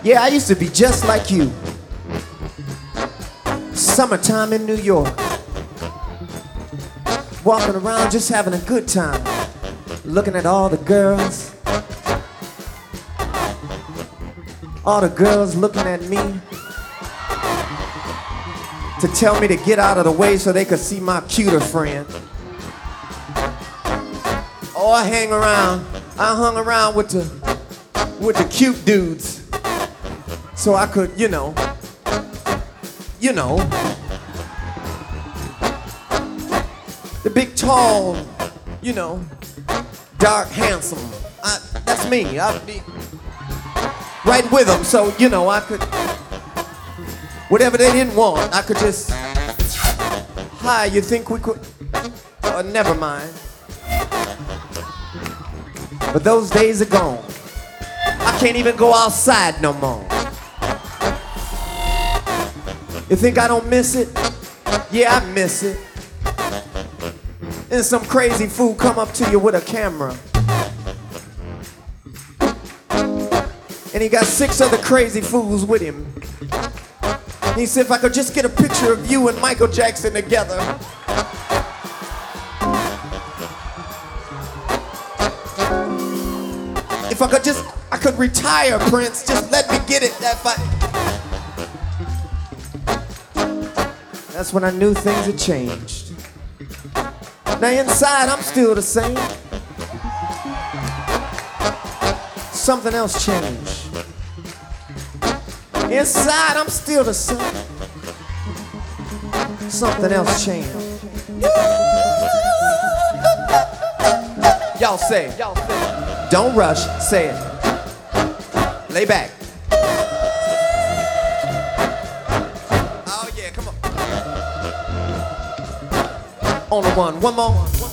Yeah, I used to be just like you. Summertime in New York. Walking around just having a good time. Looking at all the girls. All the girls looking at me to tell me to get out of the way so they could see my cuter friend. Oh, I hung around with the cute dudes so I could, you know, the big, tall, dark, handsome. That's me. I'd be right with them, so, I could, whatever they didn't want, I could just, hi, you think we could, never mind. But those days are gone. I can't even go outside no more. You think I don't miss it? Yeah, I miss it. And some crazy fool come up to you with a camera. And he got 6 other crazy fools with him. And he said, if I could just get a picture of you and Michael Jackson together. If I could retire, Prince, just let me get it. That's when I knew things had changed. Now inside, I'm still the same. Something else changed. Inside, I'm still the same. Something else changed. Y'all say it. Don't rush, say it. Lay back. Oh yeah, come on. On the one more.